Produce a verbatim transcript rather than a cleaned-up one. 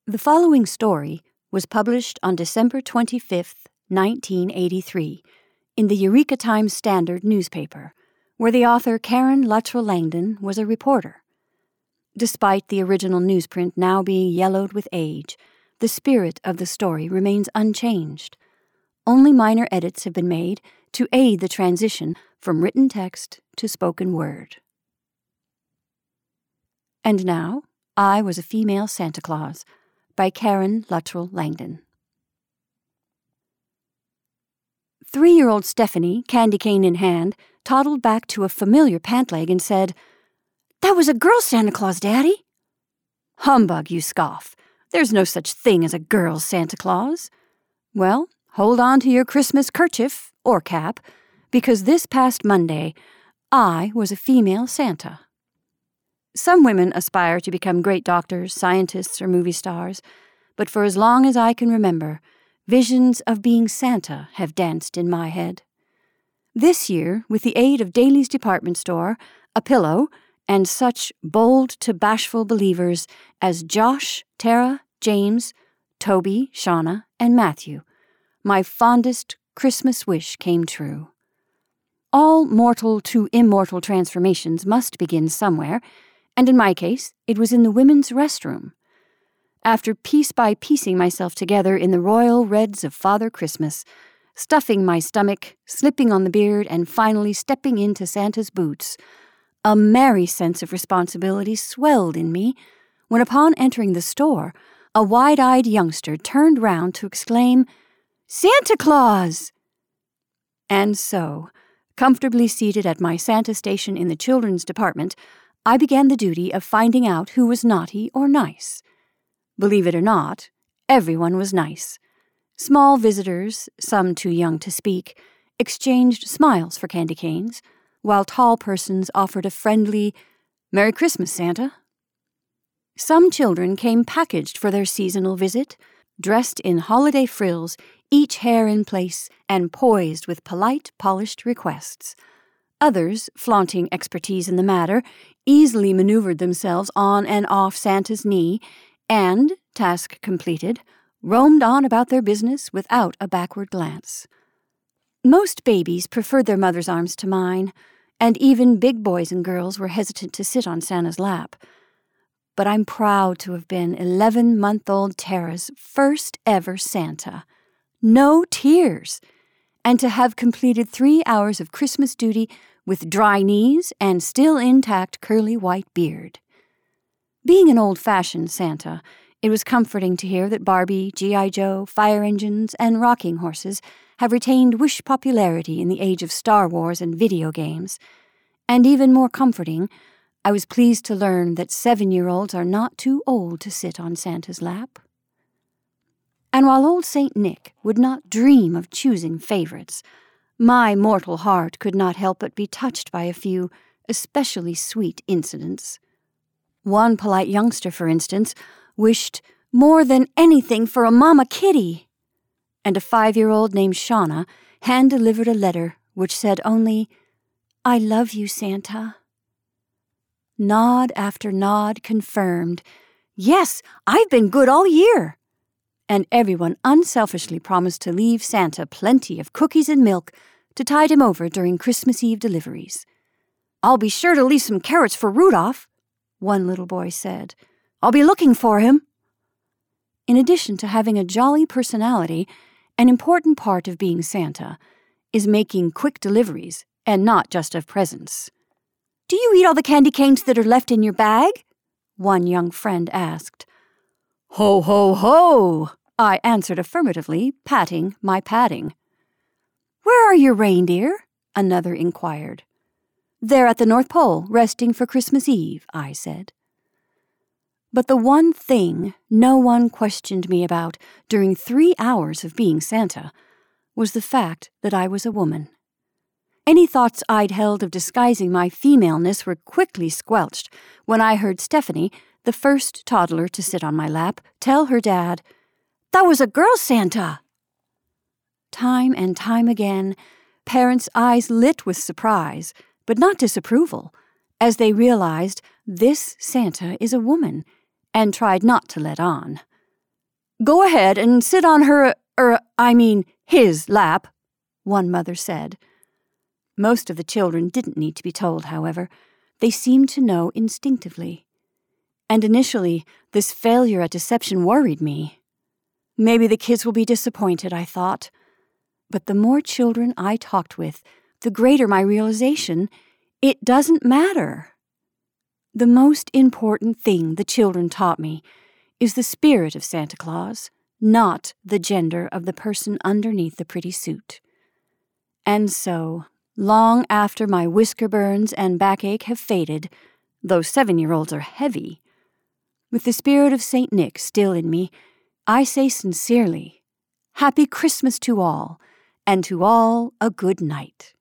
The following story was published on December twenty-fifth, nineteen eighty-three, in the Eureka Times Standard newspaper, where the author Karen Luttrell Langdon was a reporter. Despite the original newsprint now being yellowed with age, the spirit of the story remains unchanged. Only minor edits have been made to aid the transition from written text to spoken word. And now, I Was a Female Santa Claus, by Karen Luttrell Langdon. Three-year-old Stephanie, candy cane in hand, toddled back to a familiar pant leg and said, "That was a girl Santa Claus, Daddy." "Humbug, you scoff. There's no such thing as a girl Santa Claus." "Well, hold on to your Christmas kerchief, or cap, because this past Monday, I was a female Santa." Some women aspire to become great doctors, scientists, or movie stars, but for as long as I can remember, visions of being Santa have danced in my head. This year, with the aid of Daly's department store, a pillow, and such bold to bashful believers as Josh, Tara, James, Toby, Shauna, and Matthew, my fondest Christmas wish came true. All mortal to immortal transformations must begin somewhere, and in my case, it was in the women's restroom. After piece by piecing myself together in the royal reds of Father Christmas, stuffing my stomach, slipping on the beard, and finally stepping into Santa's boots, a merry sense of responsibility swelled in me when, upon entering the store, a wide-eyed youngster turned round to exclaim, "Santa Claus!" And so, comfortably seated at my Santa station in the children's department, I began the duty of finding out who was naughty or nice. Believe it or not, everyone was nice. Small visitors, some too young to speak, exchanged smiles for candy canes, while tall persons offered a friendly, "Merry Christmas, Santa." Some children came packaged for their seasonal visit, dressed in holiday frills, each hair in place and poised with polite, polished requests. Others, flaunting expertise in the matter, easily maneuvered themselves on and off Santa's knee and, task completed, roamed on about their business without a backward glance. Most babies preferred their mother's arms to mine, and even big boys and girls were hesitant to sit on Santa's lap. But I'm proud to have been eleven-month-old Tara's first ever Santa. No tears! And to have completed three hours of Christmas duty with dry knees and still intact curly white beard. Being an old-fashioned Santa, it was comforting to hear that Barbie, G I Joe, fire engines, and rocking horses have retained wish popularity in the age of Star Wars and video games. And even more comforting, I was pleased to learn that seven-year-olds are not too old to sit on Santa's lap. And while old Saint Nick would not dream of choosing favorites, my mortal heart could not help but be touched by a few especially sweet incidents. One polite youngster, for instance, wished more than anything for a mama kitty, and a five-year-old named Shauna hand-delivered a letter which said only, "I love you, Santa." Nod after nod confirmed, "Yes, I've been good all year." And everyone unselfishly promised to leave Santa plenty of cookies and milk to tide him over during Christmas Eve deliveries. "I'll be sure to leave some carrots for Rudolph," one little boy said. "I'll be looking for him." In addition to having a jolly personality, an important part of being Santa is making quick deliveries, and not just of presents. "Do you eat all the candy canes that are left in your bag?" one young friend asked. "Ho, ho, ho!" I answered affirmatively, patting my padding. "Where are your reindeer?" another inquired. "They're at the North Pole, resting for Christmas Eve," I said. But the one thing no one questioned me about during three hours of being Santa was the fact that I was a woman. Any thoughts I'd held of disguising my femaleness were quickly squelched when I heard Stephanie, the first toddler to sit on my lap, tell her dad, "That was a girl Santa." Time and time again, parents' eyes lit with surprise, but not disapproval, as they realized this Santa is a woman, and tried not to let on. Go ahead and sit on her, er, I mean, his lap, one mother said. Most of the children didn't need to be told, however. They seemed to know instinctively. And initially, this failure at deception worried me. Maybe the kids will be disappointed, I thought. But the more children I talked with, the greater my realization, it doesn't matter. The most important thing the children taught me is the spirit of Santa Claus, not the gender of the person underneath the pretty suit. And so, long after my whisker burns and backache have faded, though seven-year-olds are heavy, with the spirit of Saint Nick still in me, I say sincerely, Happy Christmas to all, and to all a good night.